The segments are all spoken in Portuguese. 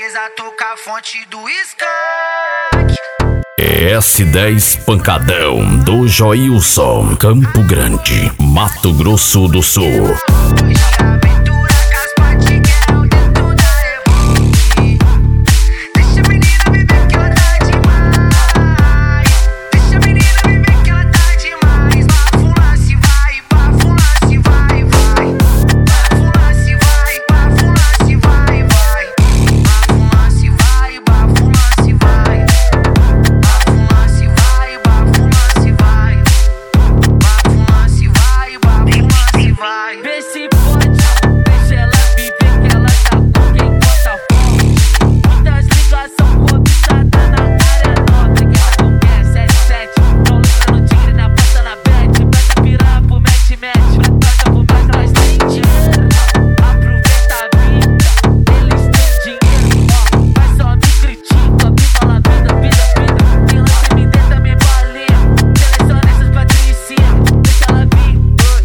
a tocar a fonte do Skank. S10 Pancadão do Joilson, Campo Grande, Mato Grosso do Sul. Vê se pode, deixa ela viver que ela tá com quem bota fogo. Muitas ligações cobiçadas na área nobre. Que ela quer 77, tô lucrando tigre na porta na bet. Presta piranha pro match, presta por mais, nós tem dinheiro. Aproveita a vida, eles têm dinheiro. Mas só me critica, viva la vida. Tem lance me dê também balinha. Seleciona essas patricinhas, deixa ela vir.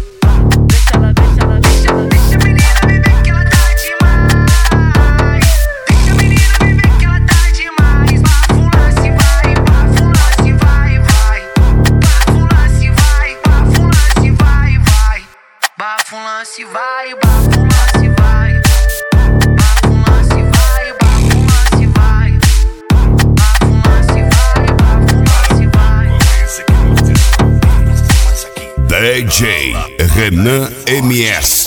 Bafo lance vai, bafo lance vai. Bafo lance vai, bafo lance vai. Bafo lance vai, bafo lance vai. DJ Renan MS.